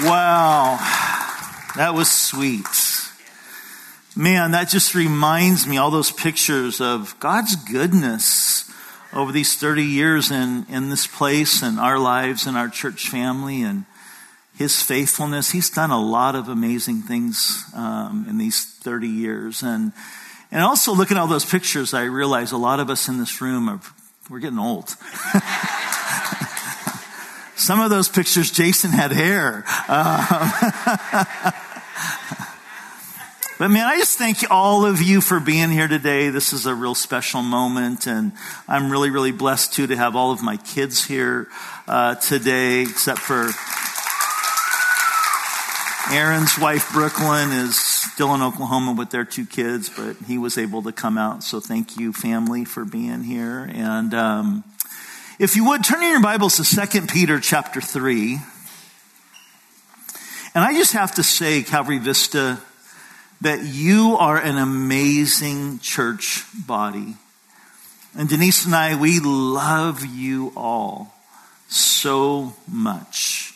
Wow, that was sweet. Man, that just reminds me, all those pictures of God's goodness over these 30 years in this place and our lives and our church family and His faithfulness. He's done a lot of amazing things in these 30 years. And also looking at all those pictures, I realize a lot of us in this room, we're getting old. Some of those pictures, Jason had hair. But man, I just thank all of you for being here today. This is a real special moment, and I'm really, really blessed too to have all of my kids here today, except for Aaron's wife, Brooklyn, is still in Oklahoma with their 2 kids, but he was able to come out. So thank you, family, for being here. And if you would, turn in your Bibles to 2 Peter chapter 3. And I just have to say, Calvary Vista, that you are an amazing church body. And Denise and I, we love you all so much.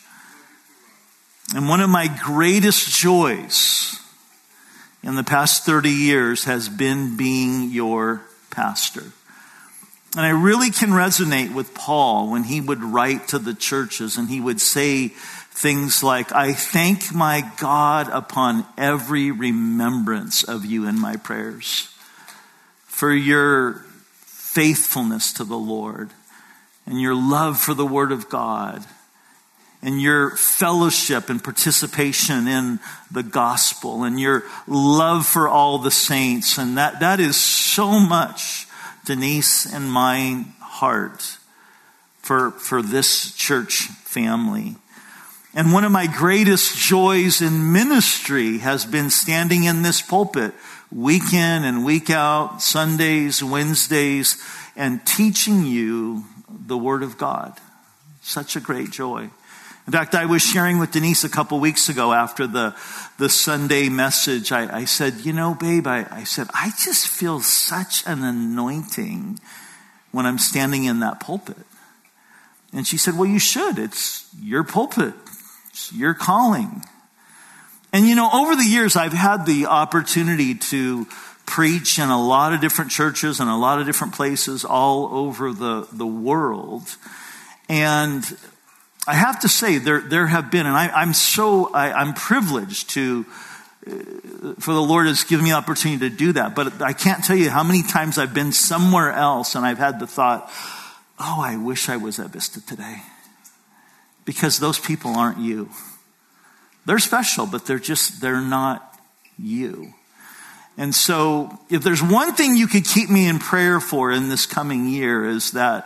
And one of my greatest joys in the past 30 years has been being your pastor. And I really can resonate with Paul when he would write to the churches and he would say things like, I thank my God upon every remembrance of you in my prayers for your faithfulness to the Lord and your love for the Word of God and your fellowship and participation in the gospel and your love for all the saints. And that is so much Denise and my heart for this church family. And one of my greatest joys in ministry has been standing in this pulpit week in and week out, Sundays, Wednesdays, and teaching you the Word of God. Such a great joy. In fact, I was sharing with Denise a couple weeks ago after the Sunday message. I said, you know, babe, I said, I just feel such an anointing when I'm standing in that pulpit. And she said, well, you should. It's your pulpit. It's your calling. And you know, over the years, I've had the opportunity to preach in a lot of different churches and a lot of different places all over the world. And I have to say, there have been, and I'm privileged for the Lord has given me the opportunity to do that. But I can't tell you how many times I've been somewhere else and I've had the thought, oh, I wish I was at Vista today. Because those people aren't you. They're special, but they're not you. And so if there's one thing you could keep me in prayer for in this coming year is that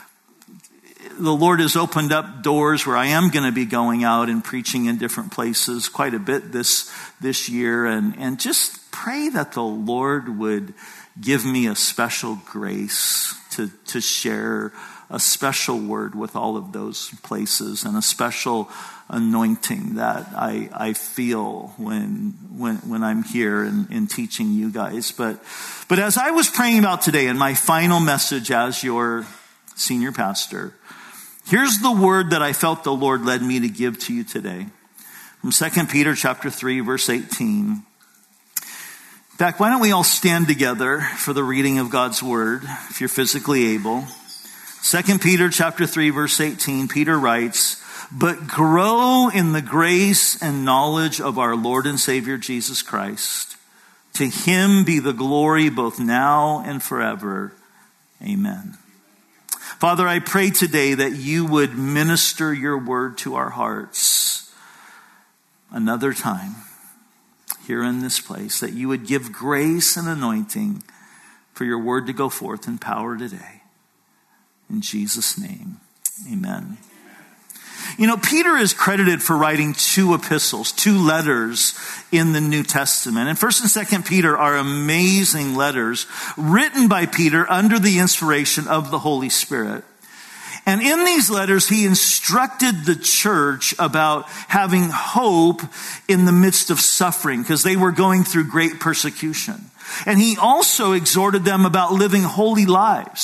the Lord has opened up doors where I am going to be going out and preaching in different places quite a bit this year. And just pray that the Lord would give me a special grace to share a special word with all of those places and a special anointing that I feel when I'm here and teaching you guys. But as I was praying about today in my final message as your senior pastor, here's the word that I felt the Lord led me to give to you today. From 2 Peter chapter 3, verse 18. In fact, why don't we all stand together for the reading of God's word, if you're physically able. 2 Peter chapter 3, verse 18, Peter writes, but grow in the grace and knowledge of our Lord and Savior Jesus Christ. To him be the glory both now and forever. Amen. Father, I pray today that you would minister your word to our hearts another time here in this place, that you would give grace and anointing for your word to go forth in power today. In Jesus' name, amen. You know, Peter is credited for writing 2 epistles, 2 letters in the New Testament. And 1st and 2nd Peter are amazing letters written by Peter under the inspiration of the Holy Spirit. And in these letters, he instructed the church about having hope in the midst of suffering because they were going through great persecution. And he also exhorted them about living holy lives.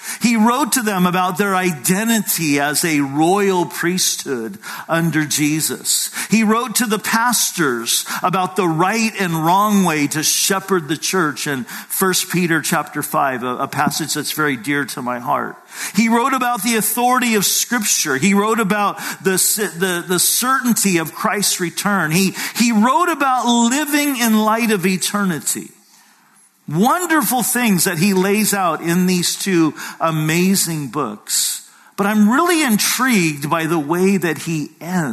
He wrote to them about their identity as a royal priesthood under Jesus. He wrote to the pastors about the right and wrong way to shepherd the church in 1 Peter chapter 5, a passage that's very dear to my heart. He wrote about the authority of Scripture. He wrote about the certainty of Christ's return. He wrote about living in light of eternity. Wonderful things that he lays out in these two amazing books. But I'm really intrigued by the way that he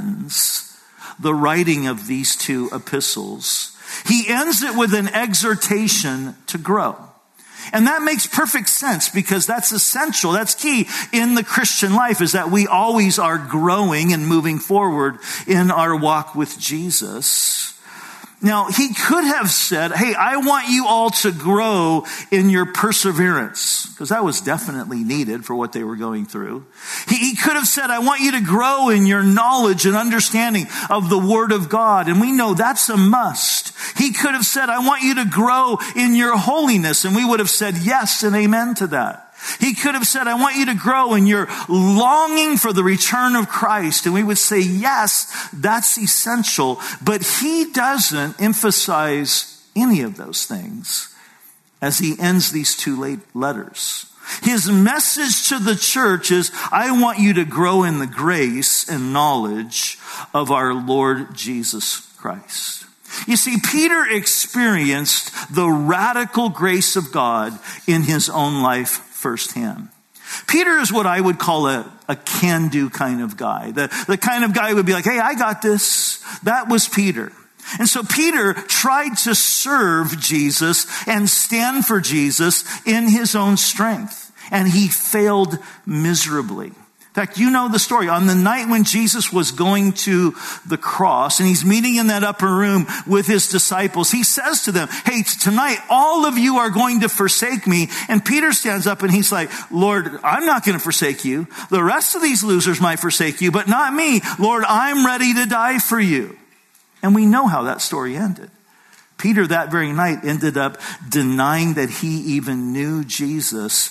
ends the writing of these two epistles. He ends it with an exhortation to grow. And that makes perfect sense because that's essential. That's key in the Christian life, is that we always are growing and moving forward in our walk with Jesus. Now, he could have said, hey, I want you all to grow in your perseverance, because that was definitely needed for what they were going through. He could have said, I want you to grow in your knowledge and understanding of the Word of God, and we know that's a must. He could have said, I want you to grow in your holiness, and we would have said yes and amen to that. He could have said, I want you to grow in your longing for the return of Christ. And we would say, yes, that's essential. But he doesn't emphasize any of those things as he ends these two letters. His message to the church is, I want you to grow in the grace and knowledge of our Lord Jesus Christ. You see, Peter experienced the radical grace of God in his own life firsthand. Peter is what I would call a can-do kind of guy. The kind of guy who would be like, hey, I got this. That was Peter. And so Peter tried to serve Jesus and stand for Jesus in his own strength. And he failed miserably. In fact, you know the story. On the night when Jesus was going to the cross and he's meeting in that upper room with his disciples, he says to them, hey, tonight all of you are going to forsake me. And Peter stands up and he's like, Lord, I'm not going to forsake you. The rest of these losers might forsake you, but not me. Lord, I'm ready to die for you. And we know how that story ended. Peter that very night ended up denying that he even knew Jesus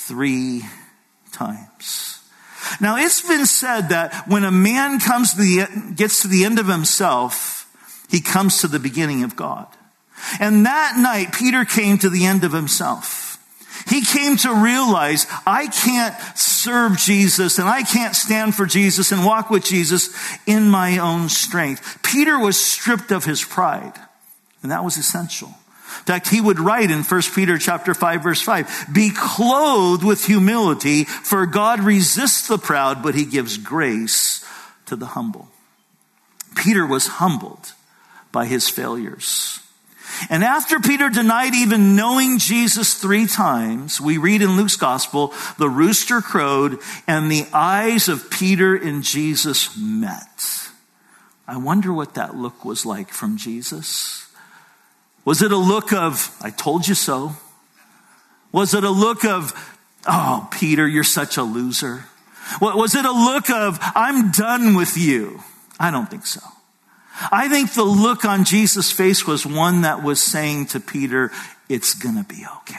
3 times. Now, it's been said that when a man gets to the end of himself, he comes to the beginning of God. And that night, Peter came to the end of himself. He came to realize, I can't serve Jesus and I can't stand for Jesus and walk with Jesus in my own strength. Peter was stripped of his pride, and that was essential. In fact, he would write in 1 Peter chapter 5, verse 5, be clothed with humility, for God resists the proud, but he gives grace to the humble. Peter was humbled by his failures. And after Peter denied even knowing Jesus 3 times, we read in Luke's gospel, the rooster crowed and the eyes of Peter and Jesus met. I wonder what that look was like from Jesus. Was it a look of, I told you so? Was it a look of, oh, Peter, you're such a loser? Was it a look of, I'm done with you? I don't think so. I think the look on Jesus' face was one that was saying to Peter, it's going to be okay.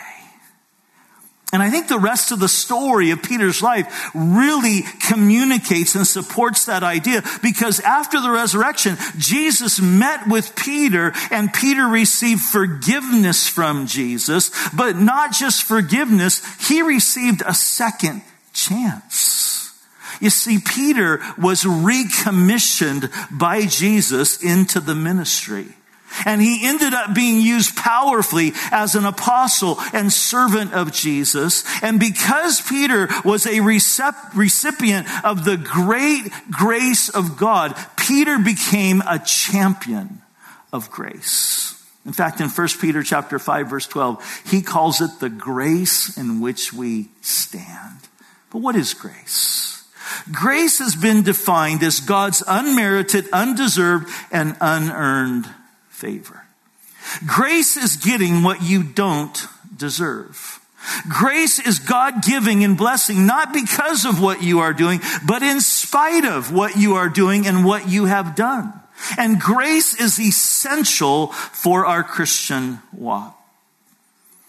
And I think the rest of the story of Peter's life really communicates and supports that idea, because after the resurrection, Jesus met with Peter and Peter received forgiveness from Jesus, but not just forgiveness, he received a second chance. You see, Peter was recommissioned by Jesus into the ministry. And he ended up being used powerfully as an apostle and servant of Jesus. And because Peter was a recipient of the great grace of God, Peter became a champion of grace. In fact, in 1 Peter chapter 5, verse 12, he calls it the grace in which we stand. But what is grace? Grace has been defined as God's unmerited, undeserved, and unearned favor. Grace is getting what you don't deserve. Grace is God giving and blessing, not because of what you are doing, but in spite of what you are doing and what you have done. And grace is essential for our Christian walk.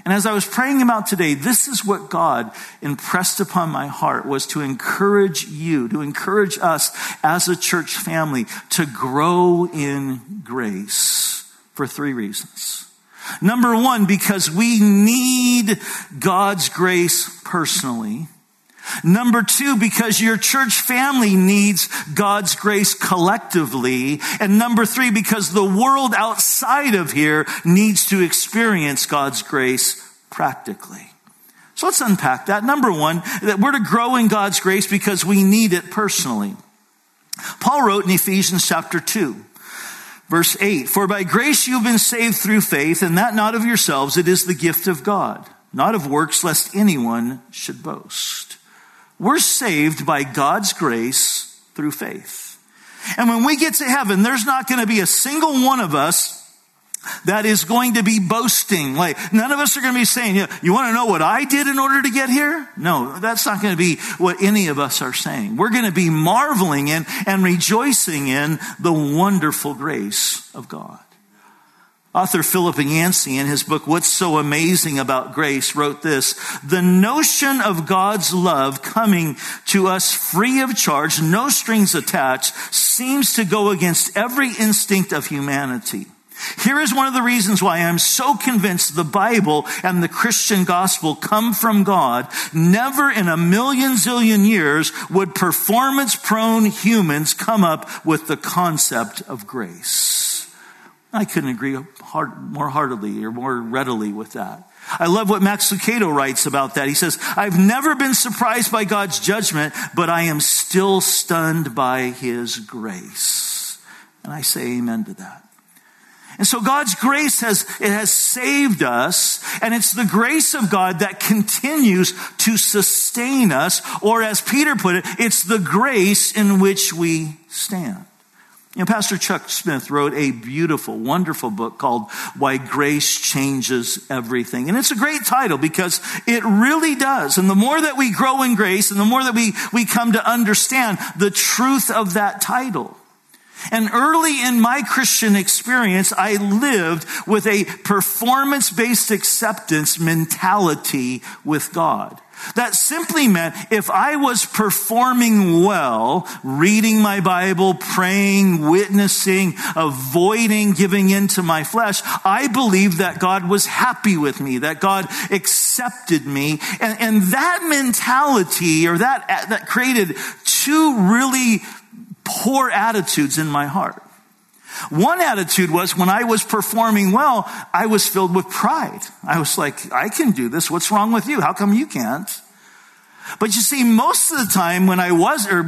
And as I was praying about today, this is what God impressed upon my heart, was to encourage you, to encourage us as a church family to grow in grace for 3 reasons. Number 1, because we need God's grace personally. Number 2, because your church family needs God's grace collectively. And number 3, because the world outside of here needs to experience God's grace practically. So let's unpack that. Number 1, that we're to grow in God's grace because we need it personally. Paul wrote in Ephesians chapter 2, verse 8, "For by grace you've been saved through faith, and that not of yourselves, it is the gift of God, not of works, lest anyone should boast." We're saved by God's grace through faith. And when we get to heaven, there's not going to be a single one of us that is going to be boasting. Like, none of us are going to be saying, you want to know what I did in order to get here? No, that's not going to be what any of us are saying. We're going to be marveling in and rejoicing in the wonderful grace of God. Author Philip Yancey, in his book, What's So Amazing About Grace, wrote this: "The notion of God's love coming to us free of charge, no strings attached, seems to go against every instinct of humanity. Here is one of the reasons why I'm so convinced the Bible and the Christian gospel come from God. Never in a million zillion years would performance-prone humans come up with the concept of grace." I couldn't agree more heartily or more readily with that. I love what Max Lucado writes about that. He says, "I've never been surprised by God's judgment, but I am still stunned by his grace." And I say amen to that. And so God's grace has saved us, and it's the grace of God that continues to sustain us, or as Peter put it, it's the grace in which we stand. Pastor Chuck Smith wrote a beautiful, wonderful book called Why Grace Changes Everything. And it's a great title because it really does. And the more that we grow in grace and the more that we come to understand the truth of that title. And early in my Christian experience, I lived with a performance-based acceptance mentality with God. That simply meant if I was performing well, reading my Bible, praying, witnessing, avoiding giving in to my flesh, I believed that God was happy with me, that God accepted me. And that mentality, or that created 2 really poor attitudes in my heart. One attitude was when I was performing well, I was filled with pride. I was like, I can do this. What's wrong with you? How come you can't? But you see, most of the time when I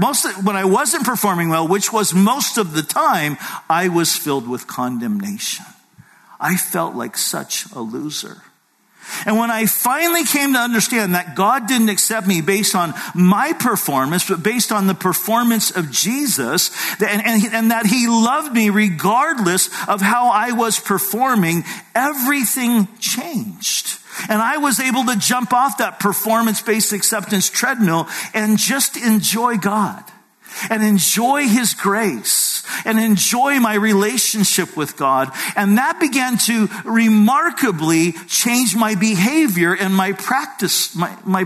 wasn't performing well, which was most of the time, I was filled with condemnation. I felt like such a loser. And when I finally came to understand that God didn't accept me based on my performance, but based on the performance of Jesus, and that he loved me regardless of how I was performing, everything changed. And I was able to jump off that performance-based acceptance treadmill and just enjoy God and enjoy his grace and enjoy my relationship with God. And that began to remarkably change my behavior and my practices.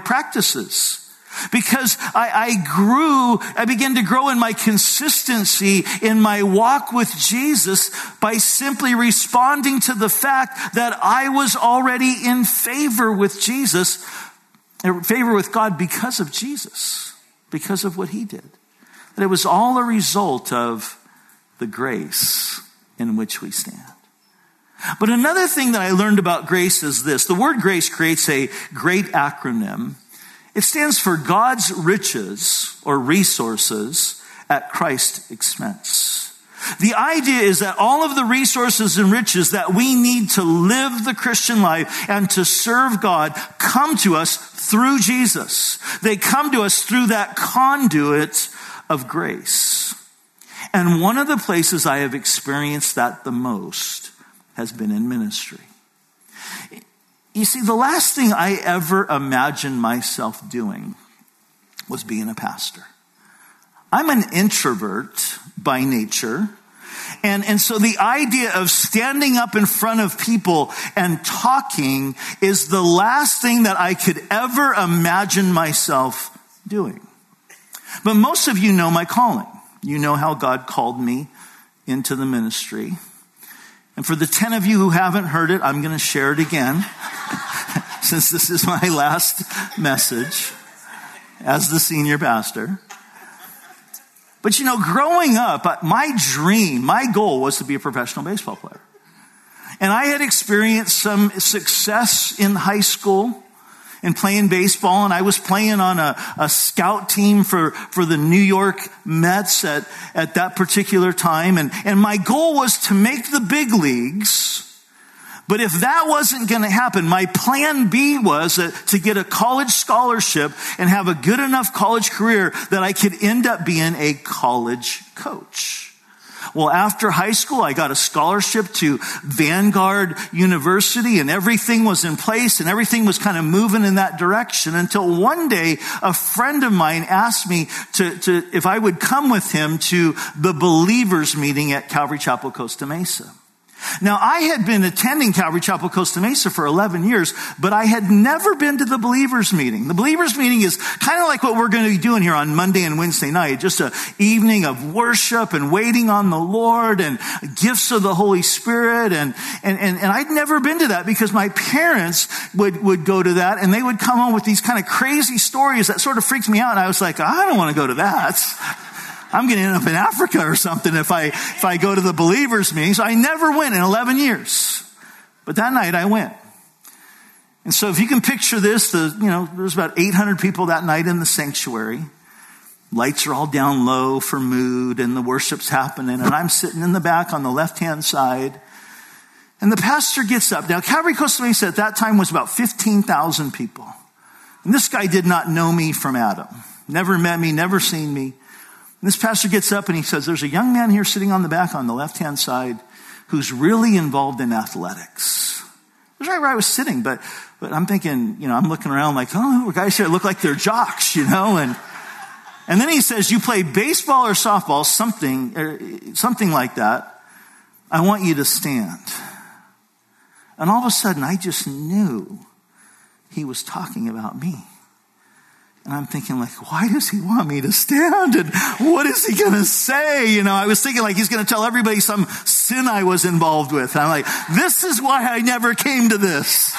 Because I began to grow in my consistency in my walk with Jesus by simply responding to the fact that I was already in favor with Jesus, in favor with God because of Jesus, because of what he did. That it was all a result of the grace in which we stand. But another thing that I learned about grace is this. The word grace creates a great acronym. It stands for God's riches or resources at Christ's expense. The idea is that all of the resources and riches that we need to live the Christian life and to serve God come to us through Jesus. They come to us through that conduit of grace. And one of the places I have experienced that the most has been in ministry. You see, the last thing I ever imagined myself doing was being a pastor. I'm an introvert by nature, And so the idea of standing up in front of people and talking is the last thing that I could ever imagine myself doing. But most of you know my calling. You know how God called me into the ministry. And for the 10 of you who haven't heard it, I'm going to share it again, since this is my last message as the senior pastor. But growing up, my dream, my goal was to be a professional baseball player. And I had experienced some success in high school in playing baseball, and I was playing on a scout team for the New York Mets at that particular time. And my goal was to make the big leagues. But if that wasn't going to happen, my plan B was to get a college scholarship and have a good enough college career that I could end up being a college coach. Well, after high school, I got a scholarship to Vanguard University, and everything was in place and everything was kind of moving in that direction until one day a friend of mine asked me to if I would come with him to the believers meeting at Calvary Chapel, Costa Mesa. Now, I had been attending Calvary Chapel, Costa Mesa for 11 years, but I had never been to the believers meeting. The believers meeting is kind of like what we're going to be doing here on Monday and Wednesday night, just an evening of worship and waiting on the Lord and gifts of the Holy Spirit. And I'd never been to that because my parents would go to that, and they would come home with these kind of crazy stories that sort of freaked me out. And I was like, I don't want to go to that. I'm going to end up in Africa or something if I go to the believers meeting. So I never went in 11 years. But that night I went. And so if you can picture this, there's about 800 people that night in the sanctuary. Lights are all down low for mood, and the worship's happening. And I'm sitting in the back on the left-hand side. And the pastor gets up. Now, Calvary Costa Mesa at that time was about 15,000 people. And this guy did not know me from Adam. Never met me, never seen me. And this pastor gets up and he says, there's a young man here sitting on the back on the left-hand side who's really involved in athletics. It was right where I was sitting, but I'm thinking, I'm looking around like, oh, guys here look like they're jocks, and then he says, you play baseball or softball, something like that. I want you to stand. And all of a sudden, I just knew he was talking about me. And I'm thinking, why does he want me to stand? And what is he going to say? I was thinking he's going to tell everybody some sin I was involved with. And I'm like, this is why I never came to this.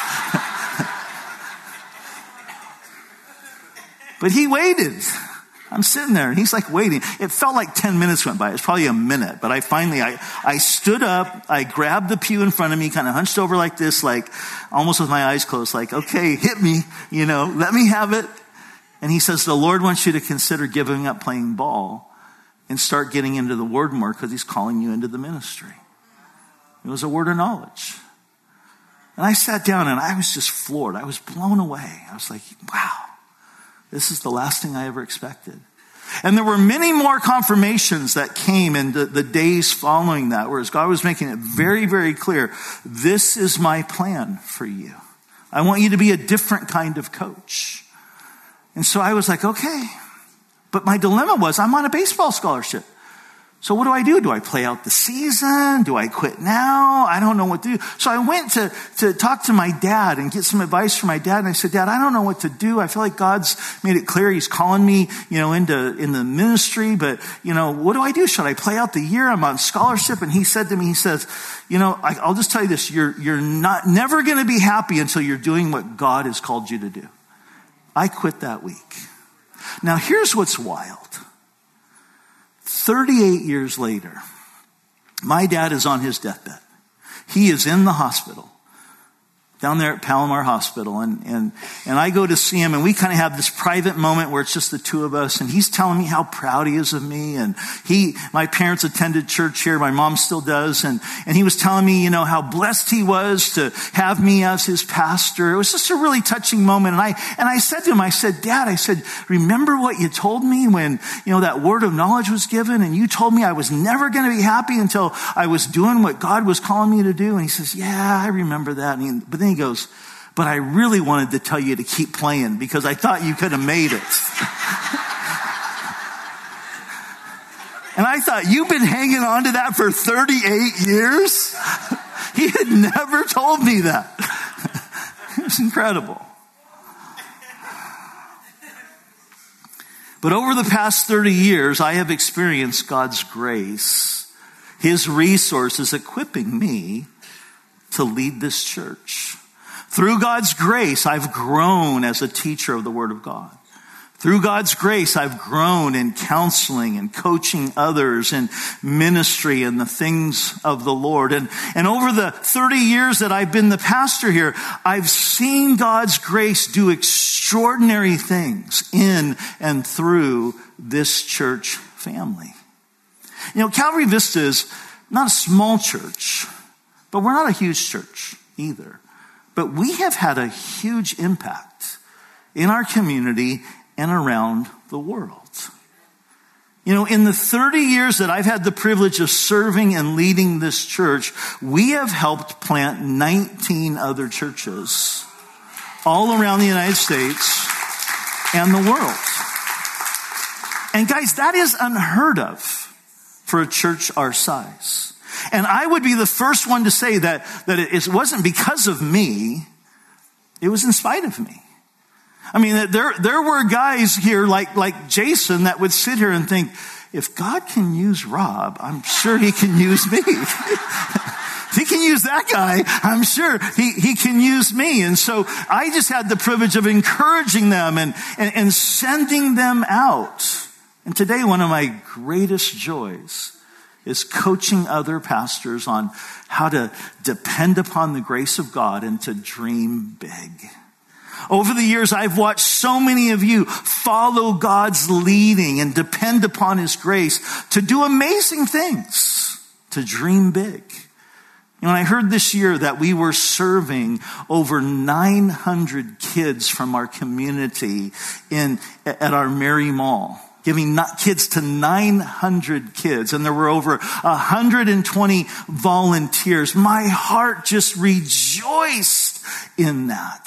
But he waited. I'm sitting there and he's waiting. It felt like 10 minutes went by. It was probably a minute. But I stood up. I grabbed the pew in front of me, kind of hunched over like this, almost with my eyes closed, okay, hit me, let me have it. And he says, the Lord wants you to consider giving up playing ball and start getting into the word more because he's calling you into the ministry. It was a word of knowledge. And I sat down and I was just floored. I was blown away. I was like, wow, this is the last thing I ever expected. And there were many more confirmations that came in the days following that, whereas God was making it very, very clear, this is my plan for you. I want you to be a different kind of coach. And so I was like, okay. But my dilemma was, I'm on a baseball scholarship. So what do? Do I play out the season? Do I quit now? I don't know what to do. So I went to talk to my dad and get some advice from my dad. And I said, Dad, I don't know what to do. I feel like God's made it clear he's calling me, in the ministry. But, what do I do? Should I play out the year? I'm on scholarship. And he said to me, I'll just tell you this. You're never going to be happy until you're doing what God has called you to do. I quit that week. Now, here's what's wild. 38 years later, my dad is on his deathbed. He is in the hospital, down there at Palomar Hospital. And I go to see him, and we kind of have this private moment where it's just the two of us. And he's telling me how proud he is of me. And my parents attended church here. My mom still does. And he was telling me, how blessed he was to have me as his pastor. It was just a really touching moment. And I said to him, Dad, remember what you told me when, that word of knowledge was given? And you told me I was never going to be happy until I was doing what God was calling me to do. And he says, yeah, I remember that. But then he goes, but I really wanted to tell you to keep playing because I thought you could have made it. And I thought, you've been hanging on to that for 38 years? He had never told me that. It was incredible. But over the past 30 years, I have experienced God's grace, His resources equipping me to lead this church. Through God's grace, I've grown as a teacher of the Word of God. Through God's grace, I've grown in counseling and coaching others in ministry and the things of the Lord. And over the 30 years that I've been the pastor here, I've seen God's grace do extraordinary things in and through this church family. You know, Calvary Vista is not a small church, but we're not a huge church either. But we have had a huge impact in our community and around the world. You know, in the 30 years that I've had the privilege of serving and leading this church, we have helped plant 19 other churches all around the United States and the world. And guys, that is unheard of for a church our size. And I would be the first one to say that it wasn't because of me, it was in spite of me. I mean, there were guys here like Jason that would sit here and think, if God can use Rob, I'm sure He can use me. If He can use that guy, I'm sure he can use me. And so I just had the privilege of encouraging them and sending them out. And today, one of my greatest joys is coaching other pastors on how to depend upon the grace of God and to dream big. Over the years, I've watched so many of you follow God's leading and depend upon His grace to do amazing things, to dream big. You know, I heard this year that we were serving over 900 kids from our community at our Mary Mall, giving kids to 900 kids, and there were over 120 volunteers. My heart just rejoiced in that.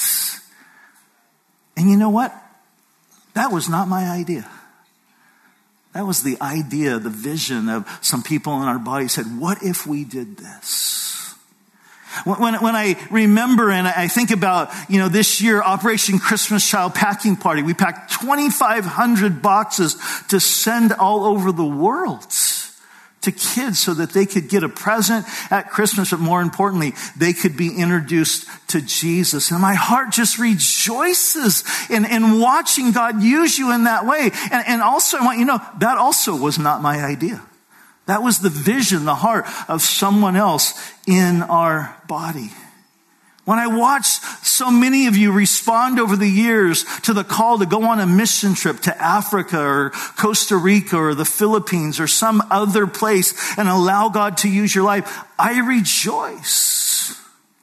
And you know what? That was not my idea. That was the idea, the vision of some people in our body said, what if we did this? When I remember and I think about, you know, this year, Operation Christmas Child Packing Party, we packed 2,500 boxes to send all over the world to kids so that they could get a present at Christmas, but more importantly, they could be introduced to Jesus. And my heart just rejoices in watching God use you in that way. And also, I want you to know, that also was not my idea. That was the vision, the heart of someone else in our body. When I watched so many of you respond over the years to the call to go on a mission trip to Africa or Costa Rica or the Philippines or some other place and allow God to use your life, I rejoice.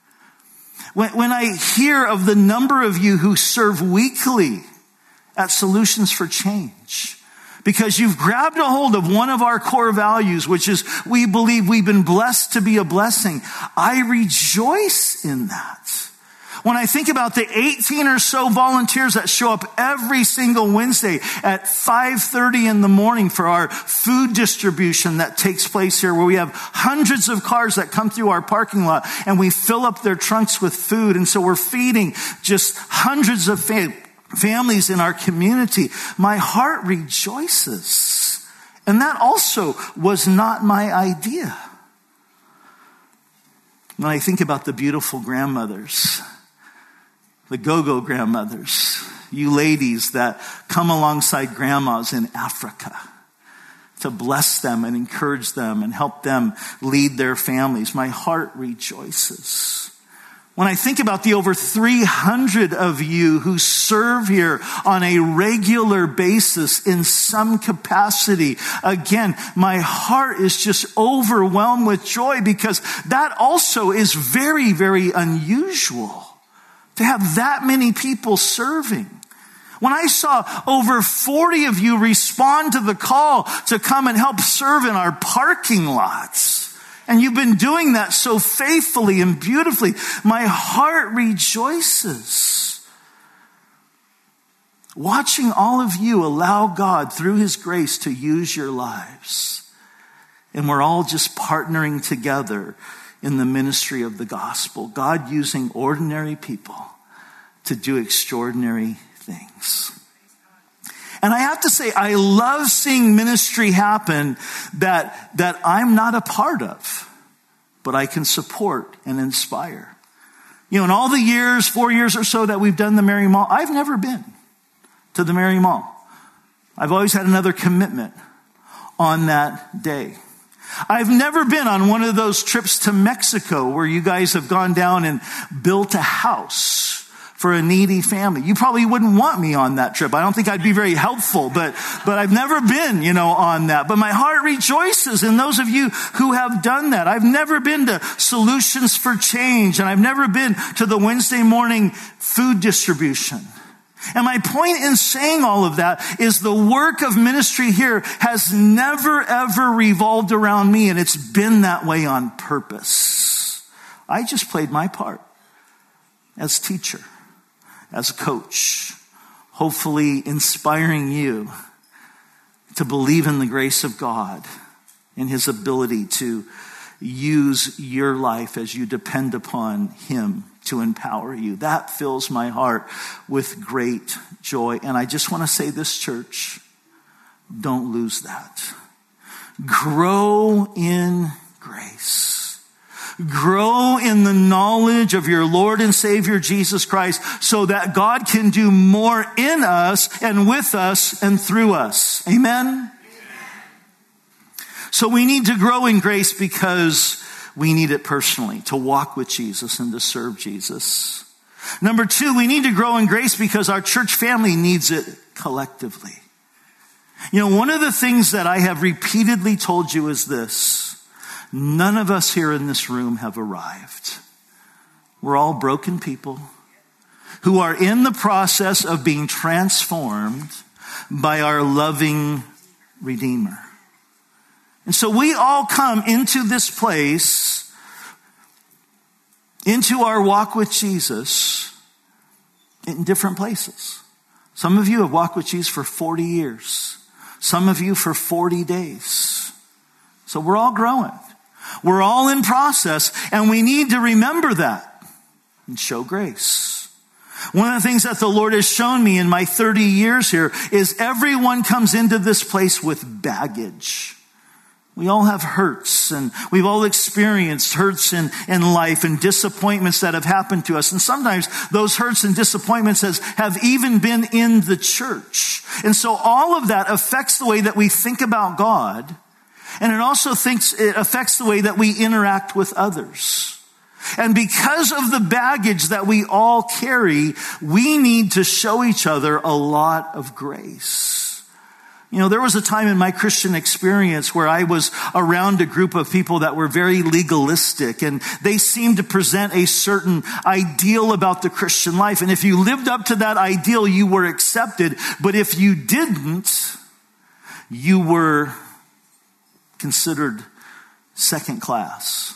When I hear of the number of you who serve weekly at Solutions for Change, because you've grabbed a hold of one of our core values, which is we believe we've been blessed to be a blessing. I rejoice in that. When I think about the 18 or so volunteers that show up every single Wednesday at 5:30 in the morning for our food distribution that takes place here, where we have hundreds of cars that come through our parking lot and we fill up their trunks with food. And so we're feeding just hundreds of families in our community. My heart rejoices. And that also was not my idea. When I think about the beautiful grandmothers, the go-go grandmothers, you ladies that come alongside grandmas in Africa to bless them and encourage them and help them lead their families, my heart rejoices. When I think about the over 300 of you who serve here on a regular basis in some capacity, again, my heart is just overwhelmed with joy, because that also is very, very unusual to have that many people serving. When I saw over 40 of you respond to the call to come and help serve in our parking lots, and you've been doing that so faithfully and beautifully, my heart rejoices. Watching all of you allow God through His grace to use your lives. And we're all just partnering together in the ministry of the gospel. God using ordinary people to do extraordinary things. And I have to say, I love seeing ministry happen that I'm not a part of, but I can support and inspire. You know, in all the years, 4 years or so that we've done the Mary Mall, I've never been to the Mary Mall. I've always had another commitment on that day. I've never been on one of those trips to Mexico where you guys have gone down and built a house for a needy family. You probably wouldn't want me on that trip. I don't think I'd be very helpful, but I've never been, on that. But my heart rejoices in those of you who have done that. I've never been to Solutions for Change, and I've never been to the Wednesday morning food distribution. And my point in saying all of that is the work of ministry here has never, ever revolved around me, and it's been that way on purpose. I just played my part as teacher, as a coach, hopefully inspiring you to believe in the grace of God and His ability to use your life as you depend upon Him to empower you. That fills my heart with great joy. And I just want to say this, church, don't lose that. Grow in grace. Grow in the knowledge of your Lord and Savior Jesus Christ so that God can do more in us and with us and through us. Amen? So we need to grow in grace because we need it personally, to walk with Jesus and to serve Jesus. Number 2, we need to grow in grace because our church family needs it collectively. One of the things that I have repeatedly told you is this: none of us here in this room have arrived. We're all broken people who are in the process of being transformed by our loving Redeemer. And so we all come into this place, into our walk with Jesus, in different places. Some of you have walked with Jesus for 40 years. Some of you for 40 days. So we're all growing. We're all in process, and we need to remember that and show grace. One of the things that the Lord has shown me in my 30 years here is everyone comes into this place with baggage. We all have hurts, and we've all experienced hurts in life and disappointments that have happened to us. And sometimes those hurts and disappointments have even been in the church. And so all of that affects the way that we think about God. And it also affects the way that we interact with others. And because of the baggage that we all carry, we need to show each other a lot of grace. There was a time in my Christian experience where I was around a group of people that were very legalistic, and they seemed to present a certain ideal about the Christian life. And if you lived up to that ideal, you were accepted. But if you didn't, you were considered second class,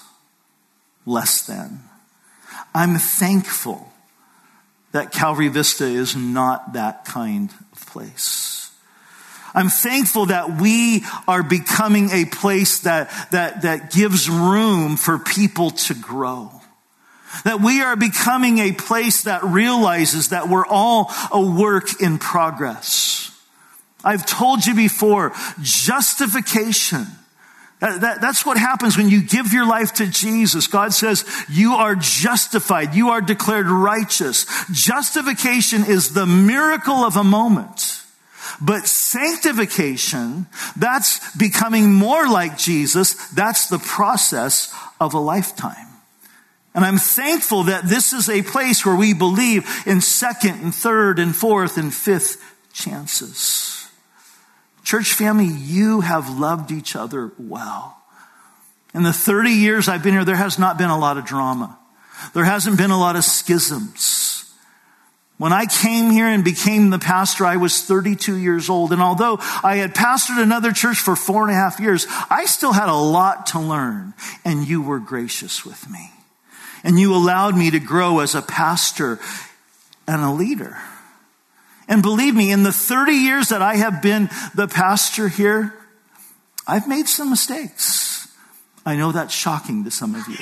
less than. I'm thankful that Calvary Vista is not that kind of place. I'm thankful that we are becoming a place that gives room for people to grow. That we are becoming a place that realizes that we're all a work in progress. I've told you before, justification. That's what happens when you give your life to Jesus. God says you are justified. You are declared righteous. Justification is the miracle of a moment. But sanctification, that's becoming more like Jesus. That's the process of a lifetime. And I'm thankful that this is a place where we believe in second and third and fourth and fifth chances. Church family, you have loved each other well. In the 30 years I've been here, there has not been a lot of drama. There hasn't been a lot of schisms. When I came here and became the pastor, I was 32 years old. And although I had pastored another church for 4.5 years, I still had a lot to learn. And you were gracious with me. And you allowed me to grow as a pastor and a leader. And believe me, in the 30 years that I have been the pastor here, I've made some mistakes. I know that's shocking to some of you.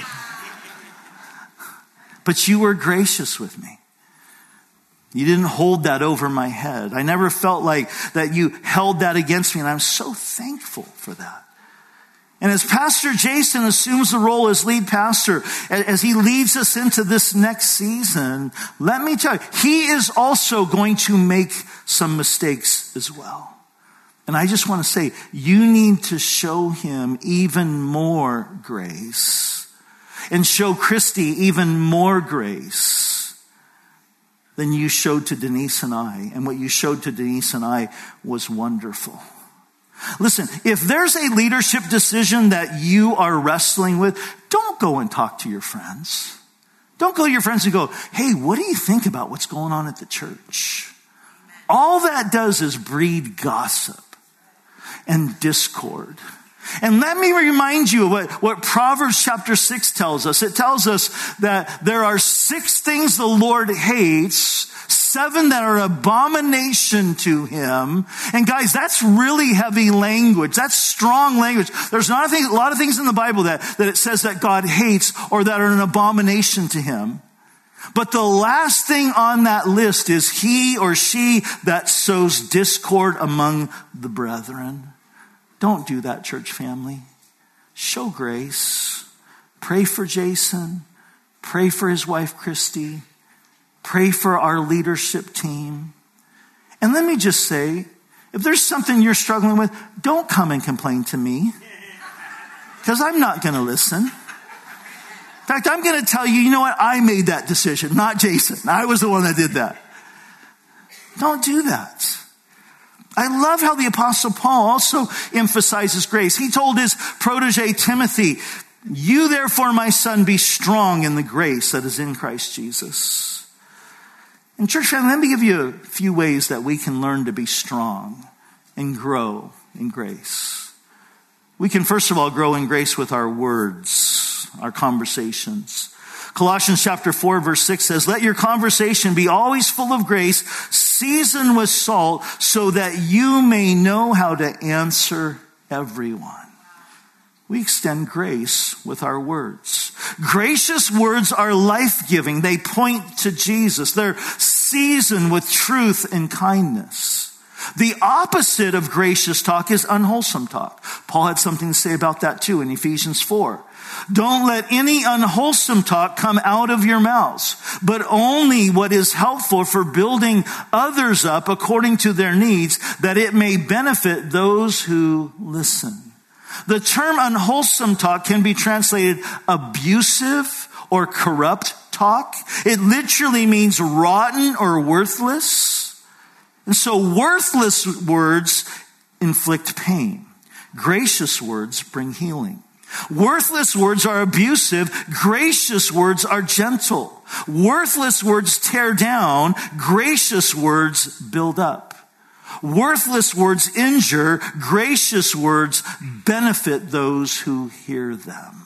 But you were gracious with me. You didn't hold that over my head. I never felt like that you held that against me, and I'm so thankful for that. And as Pastor Jason assumes the role as lead pastor, as he leads us into this next season, let me tell you, he is also going to make some mistakes as well. And I just want to say, you need to show him even more grace and show Christy even more grace than you showed to Denise and I. And what you showed to Denise and I was wonderful. Listen, if there's a leadership decision that you are wrestling with, don't go and talk to your friends. Don't go to your friends and go, hey, what do you think about what's going on at the church? All that does is breed gossip and discord. And let me remind you of what Proverbs chapter 6 tells us. It tells us that there are 6 things the Lord hates, 7 that are abomination to him. And guys, that's really heavy language. That's strong language. There's not a lot of things in the Bible that it says that God hates or that are an abomination to him. But the last thing on that list is he or she that sows discord among the brethren. Don't do that, church family. Show grace. Pray for Jason. Pray for his wife, Christy. Pray for our leadership team. And let me just say, if there's something you're struggling with, don't come and complain to me, because I'm not going to listen. In fact, I'm going to tell you, you know what? I made that decision, not Jason. I was the one that did that. Don't do that. I love how the Apostle Paul also emphasizes grace. He told his protege Timothy, you therefore, my son, be strong in the grace that is in Christ Jesus. And church family, let me give you a few ways that we can learn to be strong and grow in grace. We can first of all grow in grace with our words, our conversations. Colossians chapter 4 verse 6 says, let your conversation be always full of grace, seasoned with salt, so that you may know how to answer everyone. We extend grace with our words. Gracious words are life-giving. They point to Jesus. They're seasoned with truth and kindness. The opposite of gracious talk is unwholesome talk. Paul had something to say about that too in Ephesians 4. Don't let any unwholesome talk come out of your mouths, but only what is helpful for building others up according to their needs, that it may benefit those who listen. The term unwholesome talk can be translated abusive or corrupt talk. It literally means rotten or worthless. And so worthless words inflict pain. Gracious words bring healing. Worthless words are abusive. Gracious words are gentle. Worthless words tear down. Gracious words build up. Worthless words injure. Gracious words benefit those who hear them.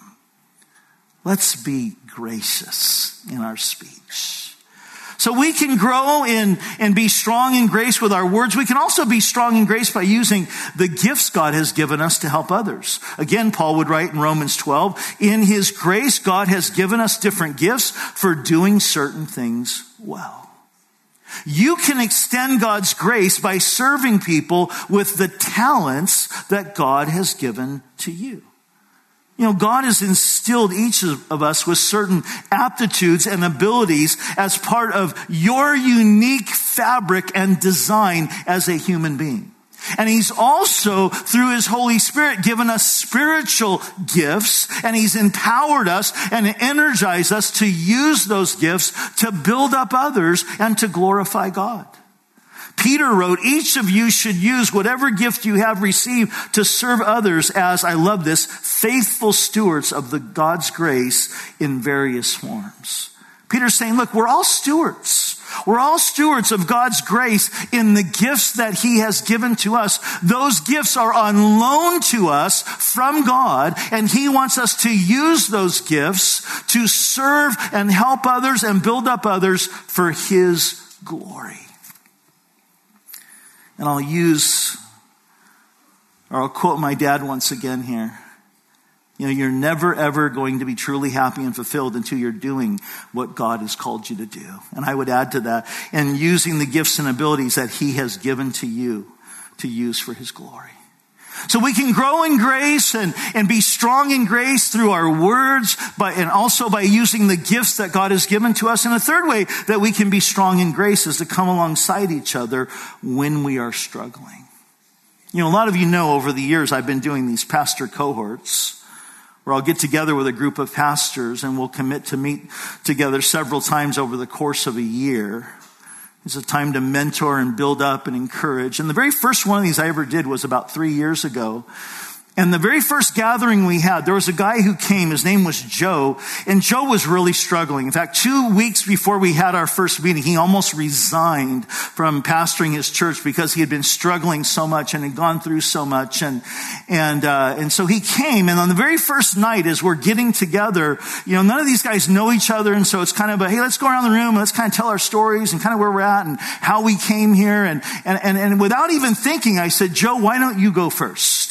Let's be gracious in our speech. So we can grow in and be strong in grace with our words. We can also be strong in grace by using the gifts God has given us to help others. Again, Paul would write in Romans 12, in his grace, God has given us different gifts for doing certain things well. You can extend God's grace by serving people with the talents that God has given to you. You know, God has instilled each of us with certain aptitudes and abilities as part of your unique fabric and design as a human being. And he's also, through his Holy Spirit, given us spiritual gifts, and he's empowered us and energized us to use those gifts to build up others and to glorify God. Peter wrote, each of you should use whatever gift you have received to serve others as, I love this, faithful stewards of the God's grace in various forms. Peter's saying, look, we're all stewards. We're all stewards of God's grace in the gifts that he has given to us. Those gifts are on loan to us from God, and he wants us to use those gifts to serve and help others and build up others for his glory. And I'll use Or I'll quote my dad once again here. You're never, ever going to be truly happy and fulfilled until you're doing what God has called you to do. And I would add to that, and using the gifts and abilities that he has given to you to use for his glory. So we can grow in grace and be strong in grace through our words, and also by using the gifts that God has given to us. And a third way that we can be strong in grace is to come alongside each other when we are struggling. A lot of you know over the years I've been doing these pastor cohorts, where I'll get together with a group of pastors and we'll commit to meet together several times over the course of a year. It's a time to mentor and build up and encourage. And the very first one of these I ever did was about 3 years ago. And the very first gathering we had, there was a guy who came. His name was Joe. And Joe was really struggling. In fact, 2 weeks before we had our first meeting, he almost resigned from pastoring his church because he had been struggling so much and had gone through so much. And so he came. And on the very first night, as we're getting together, none of these guys know each other. And so it's kind of hey, let's go around the room and let's kind of tell our stories and kind of where we're at and how we came here. And without even thinking, I said, Joe, why don't you go first?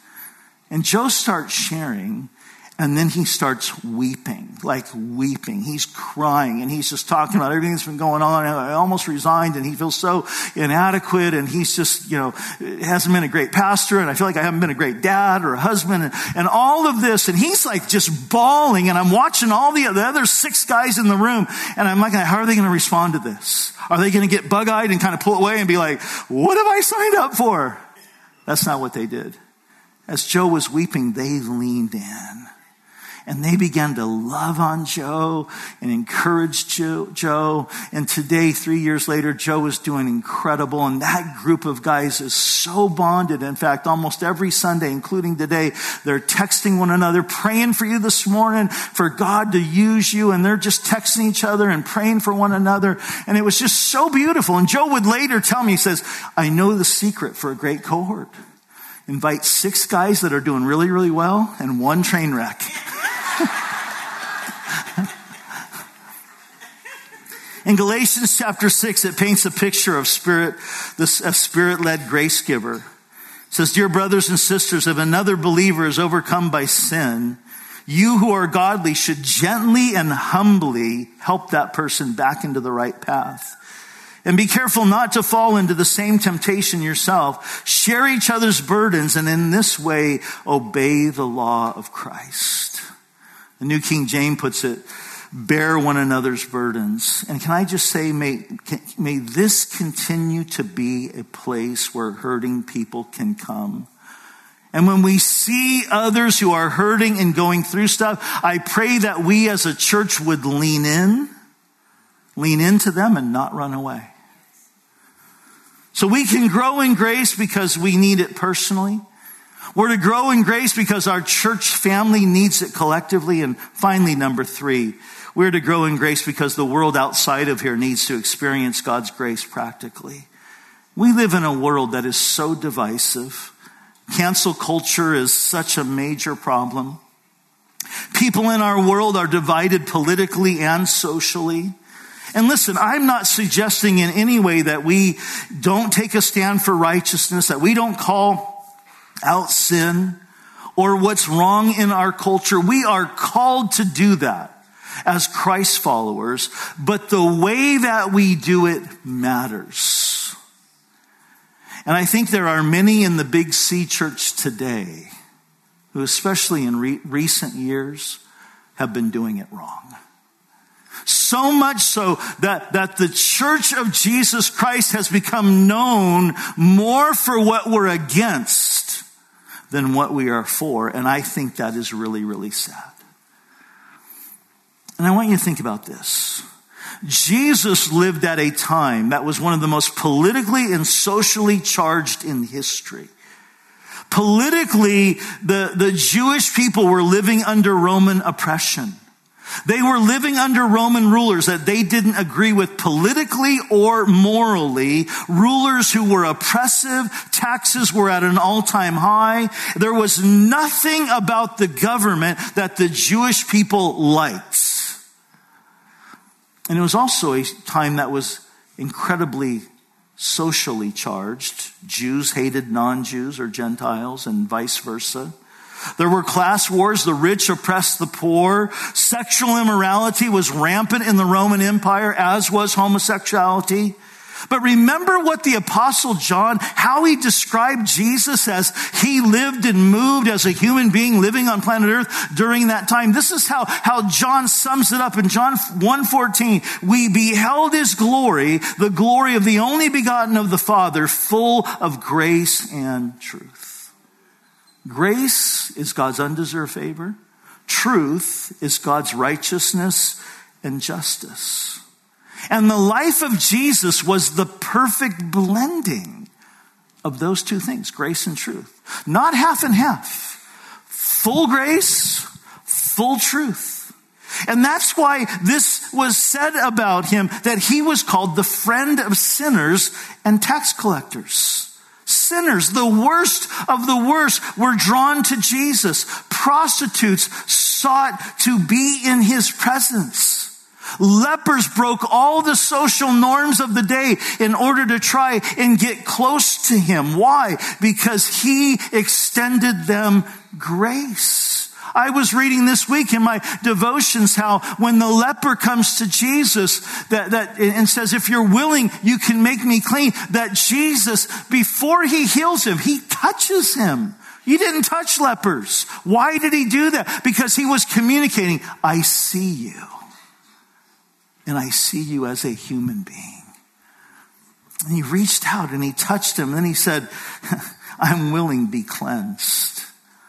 And Joe starts sharing, and then he starts weeping. He's crying, and he's just talking about everything that's been going on. I almost resigned, and he feels so inadequate, and he's just, hasn't been a great pastor, and I feel like I haven't been a great dad or a husband, and all of this. And he's just bawling, and I'm watching all the other 6 guys in the room, and I'm like, how are they going to respond to this? Are they going to get bug-eyed and kind of pull away and be like, what have I signed up for? That's not what they did. As Joe was weeping, they leaned in and they began to love on Joe and encourage Joe. And today, 3 years later, Joe is doing incredible. And that group of guys is so bonded. In fact, almost every Sunday, including today, they're texting one another, praying for you this morning, for God to use you. And they're just texting each other and praying for one another. And it was just so beautiful. And Joe would later tell me, he says, I know the secret for a great cohort. Invite 6 guys that are doing really, really well and 1 train wreck. In Galatians chapter 6, it paints a picture of a spirit-led grace giver. It says, dear brothers and sisters, if another believer is overcome by sin, you who are godly should gently and humbly help that person back into the right path. And be careful not to fall into the same temptation yourself. Share each other's burdens, and in this way, obey the law of Christ. The New King James puts it, bear one another's burdens. And can I just say, may this continue to be a place where hurting people can come. And when we see others who are hurting and going through stuff, I pray that we as a church would lean into them and not run away. So we can grow in grace because we need it personally. We're to grow in grace because our church family needs it collectively. And finally, number 3, we're to grow in grace because the world outside of here needs to experience God's grace practically. We live in a world that is so divisive. Cancel culture is such a major problem. People in our world are divided politically and socially. And listen, I'm not suggesting in any way that we don't take a stand for righteousness, that we don't call out sin or what's wrong in our culture. We are called to do that as Christ followers, but the way that we do it matters. And I think there are many in the Big C church today who, especially in recent years, have been doing it wrong. So much so that the Church of Jesus Christ has become known more for what we're against than what we are for. And I think that is really, really sad. And I want you to think about this. Jesus lived at a time that was one of the most politically and socially charged in history. Politically, the Jewish people were living under Roman oppression. They were living under Roman rulers that they didn't agree with politically or morally. Rulers who were oppressive. Taxes were at an all-time high. There was nothing about the government that the Jewish people liked. And it was also a time that was incredibly socially charged. Jews hated non-Jews or Gentiles and vice versa. There were class wars. The rich oppressed the poor. Sexual immorality was rampant in the Roman Empire, as was homosexuality. But remember what the Apostle John, how he described Jesus as he lived and moved as a human being living on planet Earth during that time. This is how John sums it up in John 1:14. We beheld his glory, the glory of the only begotten of the Father, full of grace and truth. Grace is God's undeserved favor. Truth is God's righteousness and justice. And the life of Jesus was the perfect blending of those two things, grace and truth. Not half and half. Full grace, full truth. And that's why this was said about him, that he was called the friend of sinners and tax collectors. Sinners, the worst of the worst, were drawn to Jesus. Prostitutes sought to be in his presence. Lepers broke all the social norms of the day in order to try and get close to him. Why? Because he extended them grace. I was reading this week in my devotions how when the leper comes to Jesus and says, if you're willing, you can make me clean, that Jesus, before he heals him, he touches him. He didn't touch lepers. Why did he do that? Because he was communicating, I see you. And I see you as a human being. And he reached out and he touched him. And then he said, I'm willing, be cleansed.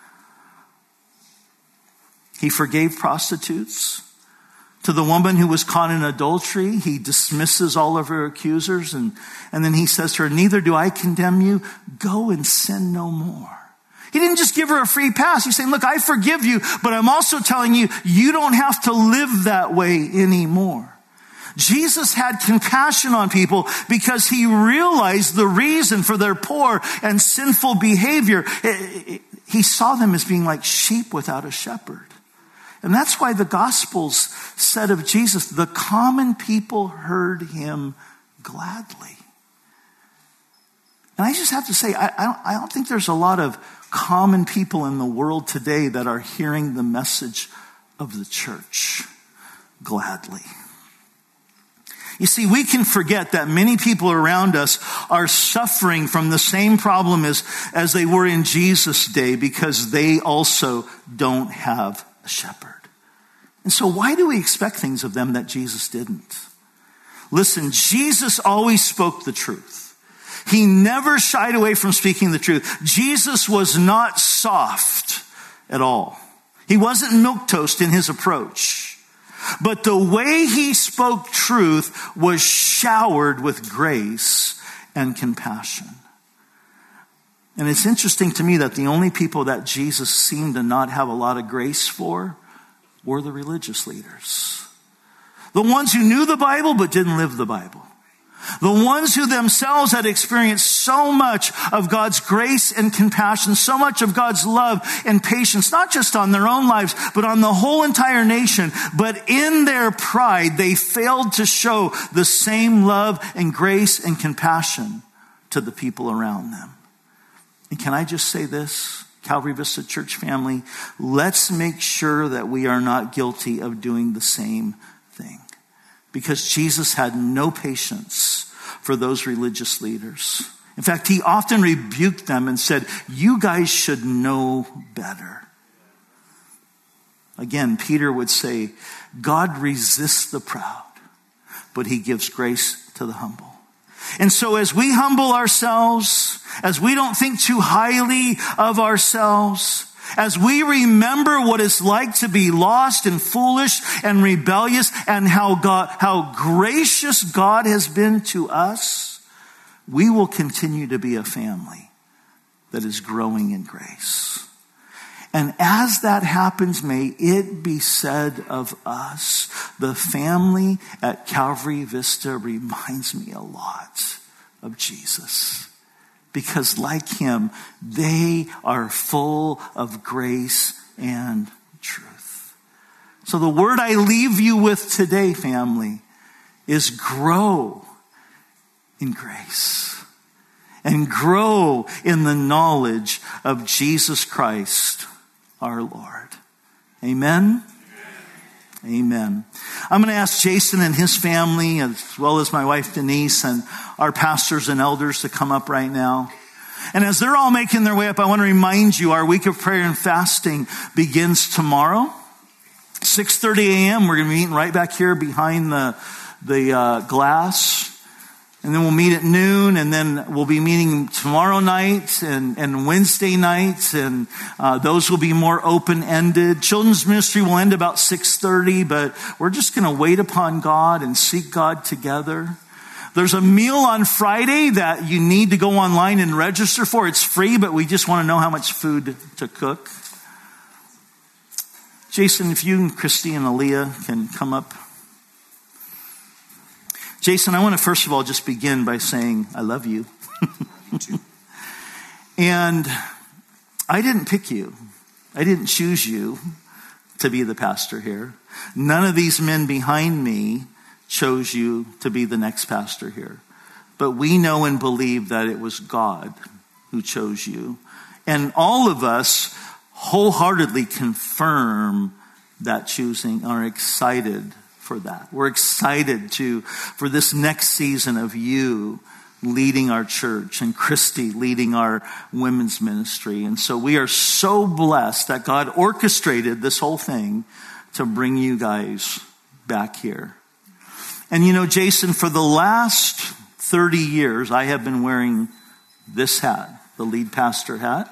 He forgave prostitutes. To the woman who was caught in adultery, he dismisses all of her accusers. And then he says to her, neither do I condemn you. Go and sin no more. He didn't just give her a free pass. He's saying, look, I forgive you, but I'm also telling you, you don't have to live that way anymore. Jesus had compassion on people because he realized the reason for their poor and sinful behavior. He saw them as being like sheep without a shepherd. And that's why the Gospels said of Jesus, the common people heard him gladly. And I just have to say, I don't think there's a lot of common people in the world today that are hearing the message of the church gladly. You see, we can forget that many people around us are suffering from the same problem as they were in Jesus' day because they also don't have a shepherd. And so why do we expect things of them that Jesus didn't? Listen, Jesus always spoke the truth. He never shied away from speaking the truth. Jesus was not soft at all. He wasn't milquetoast in his approach. But the way he spoke truth was showered with grace and compassion. And it's interesting to me that the only people that Jesus seemed to not have a lot of grace for were the religious leaders. The ones who knew the Bible but didn't live the Bible. The ones who themselves had experienced so much of God's grace and compassion, so much of God's love and patience, not just on their own lives, but on the whole entire nation. But in their pride, they failed to show the same love and grace and compassion to the people around them. And can I just say this, Calvary Vista Church family, let's make sure that we are not guilty of doing the same thing. Because Jesus had no patience for those religious leaders. In fact, he often rebuked them and said, you guys should know better. Again, Peter would say, God resists the proud, but he gives grace to the humble. And so as we humble ourselves, as we don't think too highly of ourselves, as we remember what it's like to be lost and foolish and rebellious and how gracious God has been to us, we will continue to be a family that is growing in grace. And as that happens, may it be said of us, the family at Calvary Vista reminds me a lot of Jesus. Because like him, they are full of grace and truth. So the word I leave you with today, family, is grow in grace and grow in the knowledge of Jesus Christ, our Lord. Amen? Amen. I'm going to ask Jason and his family, as well as my wife Denise and our pastors and elders, to come up right now. And as they're all making their way up, I want to remind you, our week of prayer and fasting begins tomorrow, 6:30 a.m. We're going to be meeting right back here behind the glass. And then we'll meet at noon, and then we'll be meeting tomorrow night and Wednesday nights, and those will be more open-ended. Children's ministry will end about 6:30, but we're just going to wait upon God and seek God together. There's a meal on Friday that you need to go online and register for. It's free, but we just want to know how much food to cook. Jason, if you and Christy and Aaliyah can come up. Jason, I want to first of all just begin by saying I love you. And I didn't pick you. I didn't choose you to be the pastor here. None of these men behind me chose you to be the next pastor here. But we know and believe that it was God who chose you. And all of us wholeheartedly confirm that choosing, are excited for that. We're excited for this next season of you leading our church and Christy leading our women's ministry. And so we are so blessed that God orchestrated this whole thing to bring you guys back here. And you know, Jason, for the last 30 years, I have been wearing this hat, the lead pastor hat.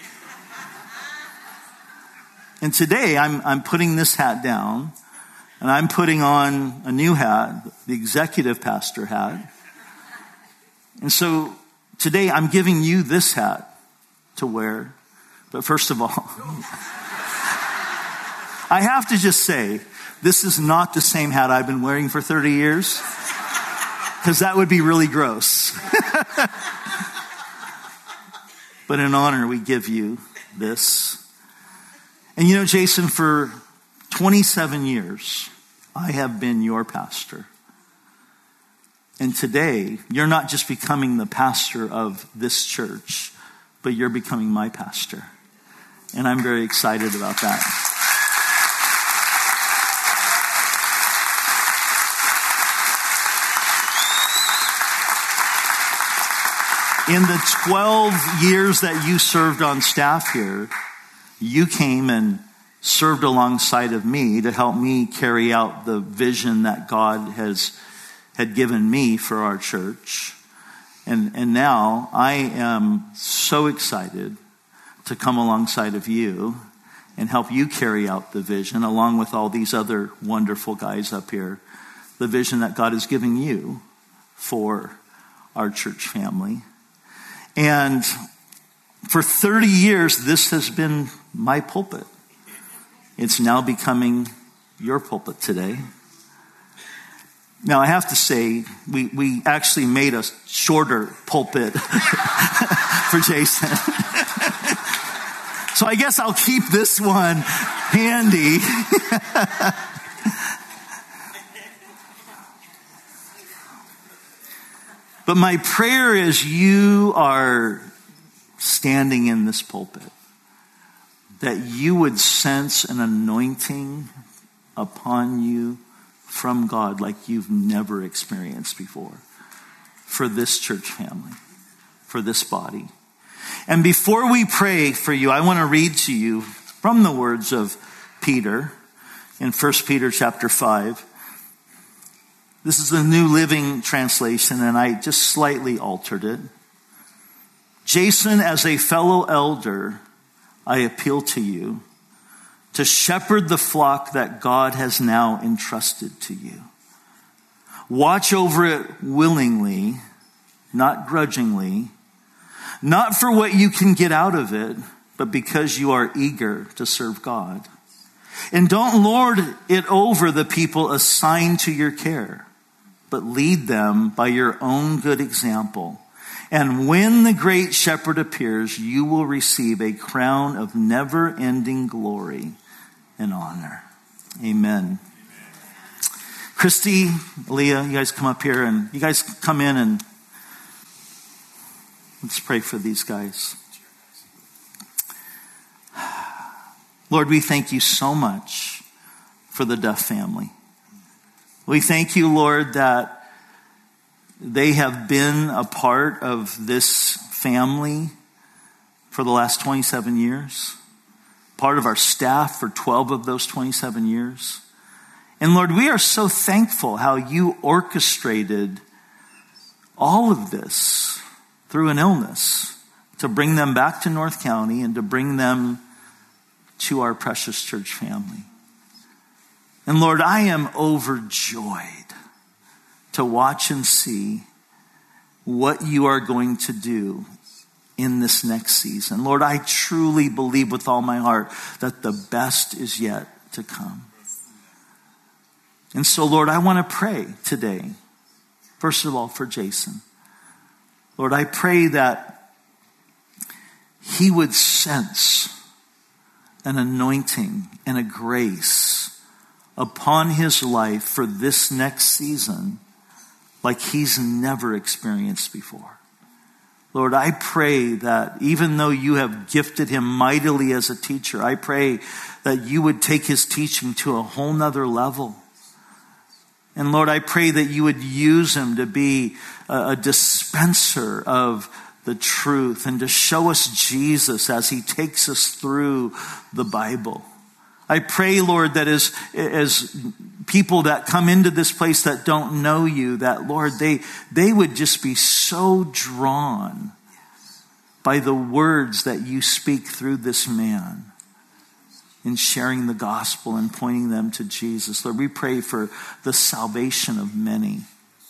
And today I'm putting this hat down. And I'm putting on a new hat, the executive pastor hat. And so today I'm giving you this hat to wear. But first of all, I have to just say, this is not the same hat I've been wearing for 30 years. Because that would be really gross. But in honor, we give you this. And you know, Jason, for 27 years, I have been your pastor. And today, you're not just becoming the pastor of this church, but you're becoming my pastor. And I'm very excited about that. In the 12 years that you served on staff here, you came and served alongside of me to help me carry out the vision that God had given me for our church. And now I am so excited to come alongside of you and help you carry out the vision, along with all these other wonderful guys up here, the vision that God is giving you for our church family. And for 30 years, this has been my pulpit. It's now becoming your pulpit today. Now, I have to say, we actually made a shorter pulpit for Jason. So I guess I'll keep this one handy. But my prayer is you are standing in this pulpit, that you would sense an anointing upon you from God like you've never experienced before for this church family, for this body. And before we pray for you, I want to read to you from the words of Peter in 1 Peter chapter 5. This is the New Living Translation, and I just slightly altered it. Jason, as a fellow elder, I appeal to you to shepherd the flock that God has now entrusted to you. Watch over it willingly, not grudgingly, not for what you can get out of it, but because you are eager to serve God. And don't lord it over the people assigned to your care, but lead them by your own good example. And when the great shepherd appears, you will receive a crown of never-ending glory and honor. Amen. Christy, Leah, you guys come up here, and you guys come in and Let's pray for these guys. Lord, we thank you so much for the Duff family. We thank you, Lord, that they have been a part of this family for the last 27 years, part of our staff for 12 of those 27 years. And Lord, we are so thankful how you orchestrated all of this through an illness to bring them back to North County and to bring them to our precious church family. And Lord, I am overjoyed to watch and see what you are going to do in this next season. Lord, I truly believe with all my heart that the best is yet to come. And so, Lord, I want to pray today, first of all, for Jason. Lord, I pray that he would sense an anointing and a grace upon his life for this next season like he's never experienced before. Lord, I pray that even though you have gifted him mightily as a teacher, I pray that you would take his teaching to a whole nother level. And Lord, I pray that you would use him to be a dispenser of the truth and to show us Jesus as he takes us through the Bible. I pray, Lord, that as people that come into this place that don't know you, that, Lord, they would just be so drawn by the words that you speak through this man in sharing the gospel and pointing them to Jesus. Lord, we pray for the salvation of many.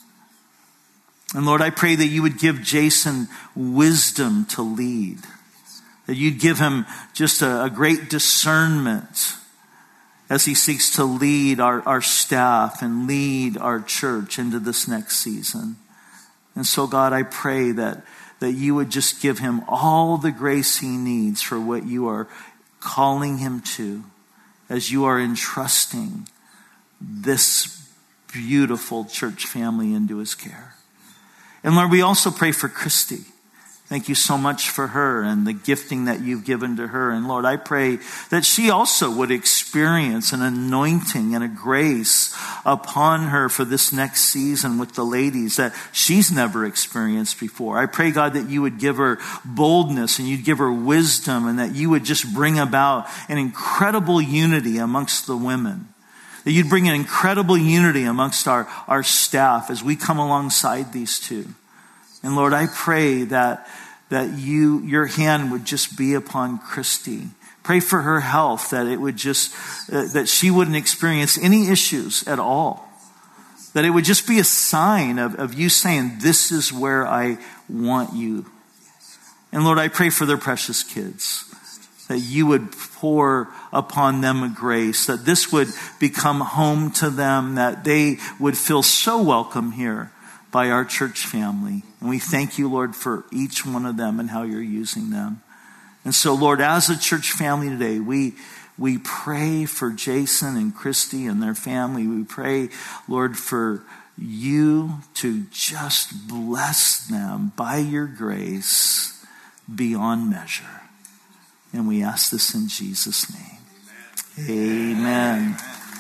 And Lord, I pray that you would give Jason wisdom to lead, that you'd give him just a great discernment as he seeks to lead our staff and lead our church into this next season. And so, God, I pray that you would just give him all the grace he needs for what you are calling him to as you are entrusting this beautiful church family into his care. And Lord, we also pray for Christy. Thank you so much for her and the gifting that you've given to her. And Lord, I pray that she also would experience an anointing and a grace upon her for this next season with the ladies that she's never experienced before. I pray, God, that you would give her boldness and you'd give her wisdom and that you would just bring about an incredible unity amongst the women. That you'd bring an incredible unity amongst our staff as we come alongside these two. And Lord, I pray that your hand would just be upon Christy. Pray for her health, that it would just, that she wouldn't experience any issues at all. That it would just be a sign of you saying, this is where I want you. And Lord, I pray for their precious kids, that you would pour upon them a grace, that this would become home to them, that they would feel so welcome here by our church family. And we thank you, Lord, for each one of them and how you're using them. And so, Lord, as a church family today, we pray for Jason and Christy and their family. We pray, Lord, for you to just bless them by your grace beyond measure. And we ask this in Jesus' name. Amen.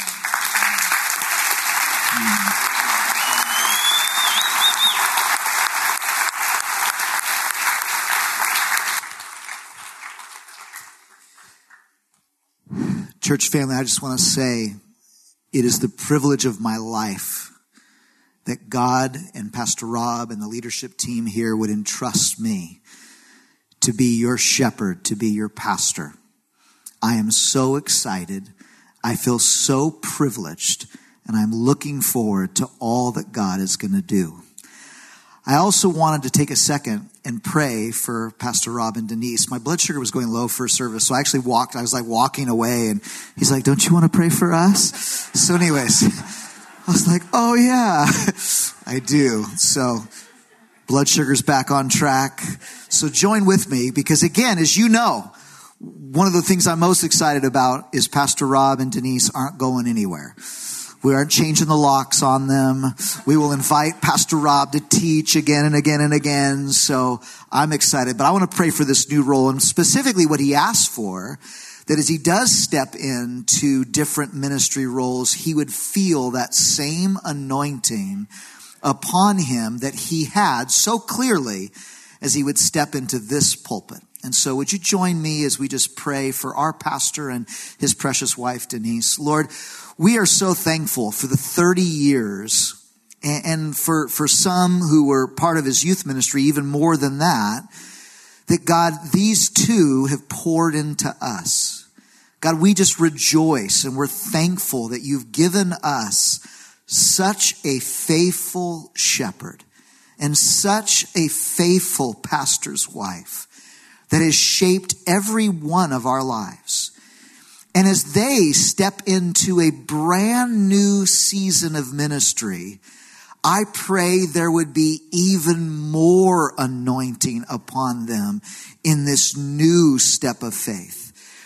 Church family, I just want to say it is the privilege of my life that God and Pastor Rob and the leadership team here would entrust me to be your shepherd, to be your pastor. I am so excited. I feel so privileged, and I'm looking forward to all that God is going to do. I also wanted to take a second and pray for Pastor Rob and Denise. My blood sugar was going low first service, so I actually I was like walking away, and he's like, don't you want to pray for us? So anyways, I was like, oh yeah, I do. So blood sugar's back on track. So join with me, because again, as you know, one of the things I'm most excited about is Pastor Rob and Denise aren't going anywhere. We aren't changing the locks on them. We will invite Pastor Rob to teach again and again and again. So I'm excited. But I want to pray for this new role and specifically what he asked for, that as he does step into different ministry roles, he would feel that same anointing upon him that he had so clearly as he would step into this pulpit. And so would you join me as we just pray for our pastor and his precious wife, Denise? Lord, we are so thankful for the 30 years and for some who were part of his youth ministry, even more than that God, these two have poured into us. God, we just rejoice and we're thankful that you've given us such a faithful shepherd and such a faithful pastor's wife that has shaped every one of our lives. And as they step into a brand new season of ministry, I pray there would be even more anointing upon them in this new step of faith.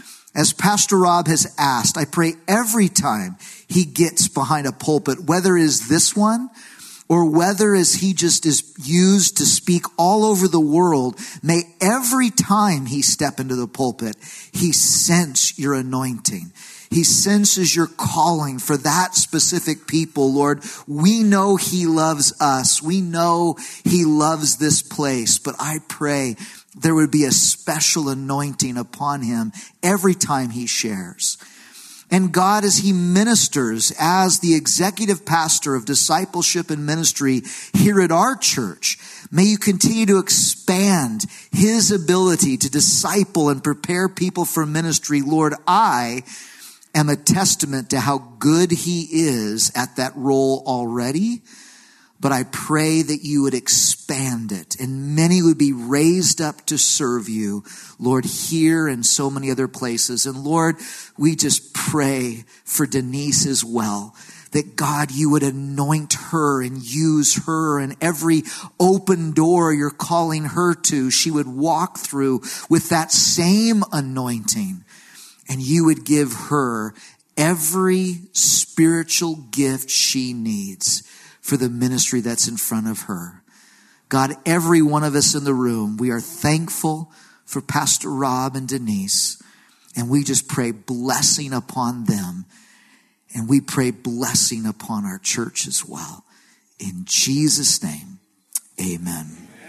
As Pastor Rob has asked, I pray every time he gets behind a pulpit, whether it is this one or whether as he just is used to speak all over the world, may every time he step into the pulpit, he sense your anointing. He senses your calling for that specific people, Lord. We know he loves us. We know he loves this place, but I pray there would be a special anointing upon him every time he shares. And God, as he ministers as the executive pastor of discipleship and ministry here at our church, may you continue to expand his ability to disciple and prepare people for ministry. Lord, I am a testament to how good he is at that role already. But I pray that you would expand it and many would be raised up to serve you, Lord, here and so many other places. And Lord, we just pray for Denise as well, that God, you would anoint her and use her, and every open door you're calling her to, she would walk through with that same anointing, and you would give her every spiritual gift she needs for the ministry that's in front of her. God, every one of us in the room, we are thankful for Pastor Rob and Denise, and we just pray blessing upon them, and we pray blessing upon our church as well. In Jesus' name, amen.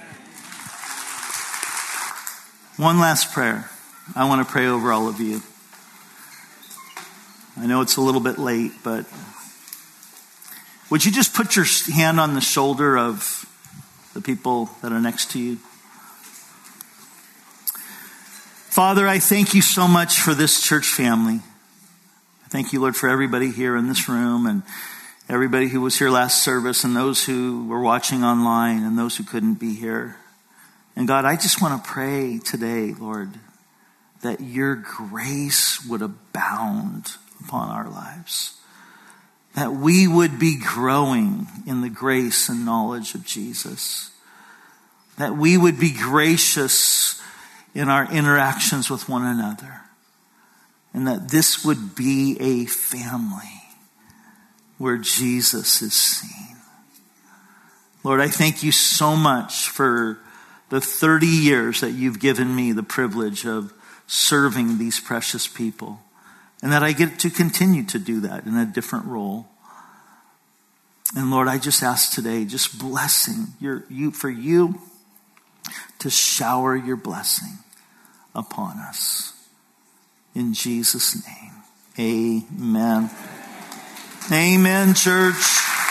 One last prayer. I want to pray over all of you. I know it's a little bit late, but would you just put your hand on the shoulder of the people that are next to you? Father, I thank you so much for this church family. I thank you, Lord, for everybody here in this room and everybody who was here last service and those who were watching online and those who couldn't be here. And God, I just want to pray today, Lord, that your grace would abound upon our lives. That we would be growing in the grace and knowledge of Jesus. That we would be gracious in our interactions with one another. And that this would be a family where Jesus is seen. Lord, I thank you so much for the 30 years that you've given me the privilege of serving these precious people. And that I get to continue to do that in a different role. And Lord, I just ask today, just blessing for you to shower your blessing upon us. In Jesus' name, amen. Amen, church.